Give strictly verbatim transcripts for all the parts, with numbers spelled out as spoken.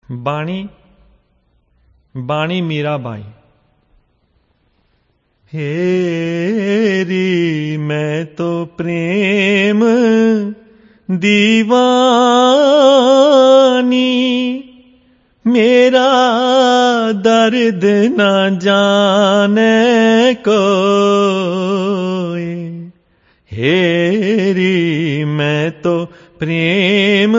बाणी बाणी मीराबाई। हेरी मैं तो प्रेम दीवानी, मेरा दर्द न जाने कोई। हेरी मैं तो प्रेम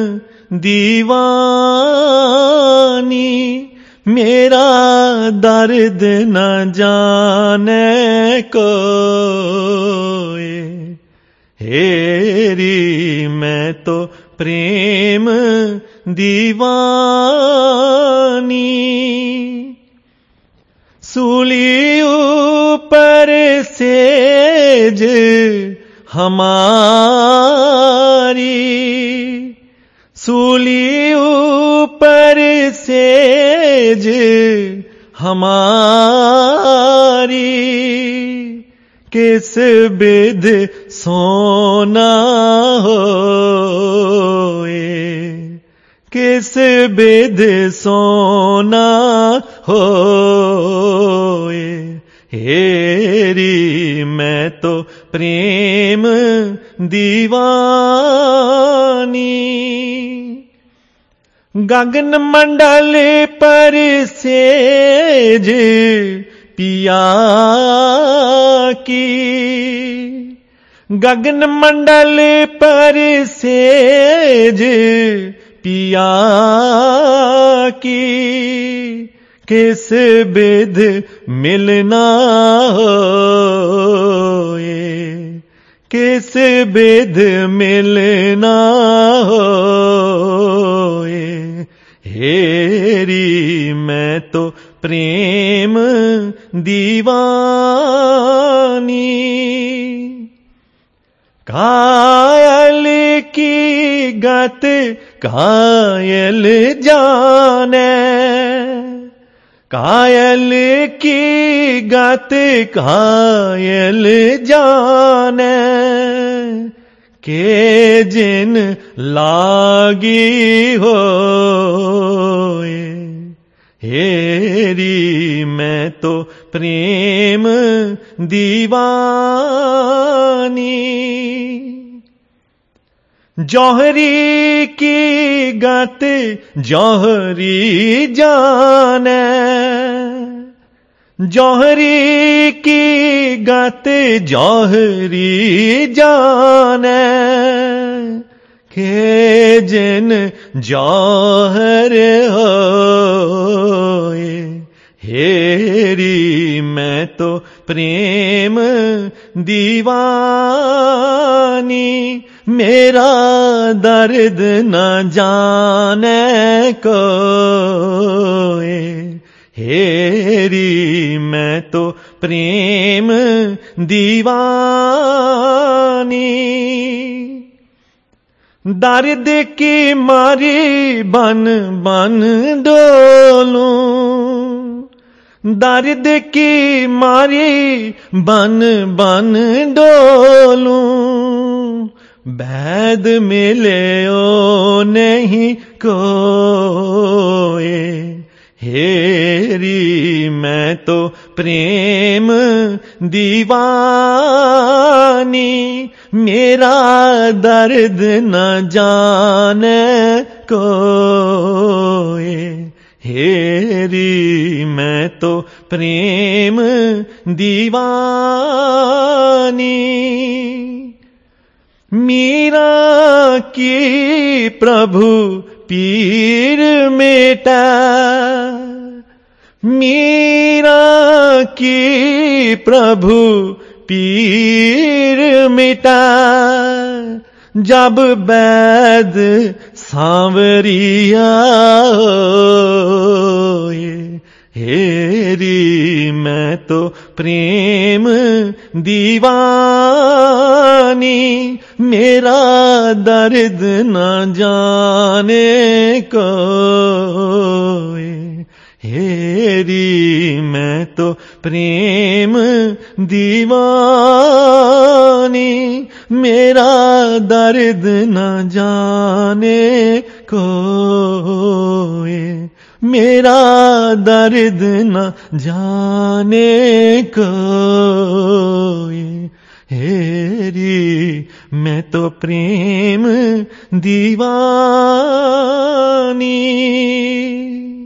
दीवानी, मेरा दर्द न जाने कोई। हेरी मैं तो प्रेम दीवानी, सूली ऊपर सेज हमारी, सूली ऊपर सेज हमारी, किस बिध सोना होए, किस बिध सोना होए। हेरी मैं तो प्रेम दीवानी, गगन मंडल पर सेज पिया की, गगन मंडल पर सेज पिया की, किस बिध मिलना होए, किस बिध मिलना होए। हेरी मैं तो प्रेम दीवानी, कायल की गत कायल जाने, कायल की गत कायल जाने, के जिन लागी होए। हेरी मैं तो प्रेम दीवानी, जौहरी की गत जौहरी जाने, जौहरी की गत जौहरी जाने, के जिन जौहर होए। हेरी मैं तो प्रेम दीवानी, मेरा दर्द न जाने कोई। हेरी मैं तो प्रेम दीवानी, दर्द की मारी बन बन डोलूं, दर्द की मारी बन बन डोलूं, बैद मिले ओ नहीं कोई। हेरी मैं तो प्रेम दीवानी, मेरा दर्द न जाने कोई। हेरी मैं तो प्रेम दीवानी, मीरा की प्रभु पीर मेटा, मीरा की प्रभु पीर मिटा, जब बैद सांवरिया होए। हेरी मैं तो प्रेम दीवानी, मेरा दर्द न जाने कोई। हेरी मैं तो प्रेम दीवानी, मेरा दर्द न जाने कोई। मेरा दर्द न जाने कोई। हेरी मैं तो प्रेम दीवानी।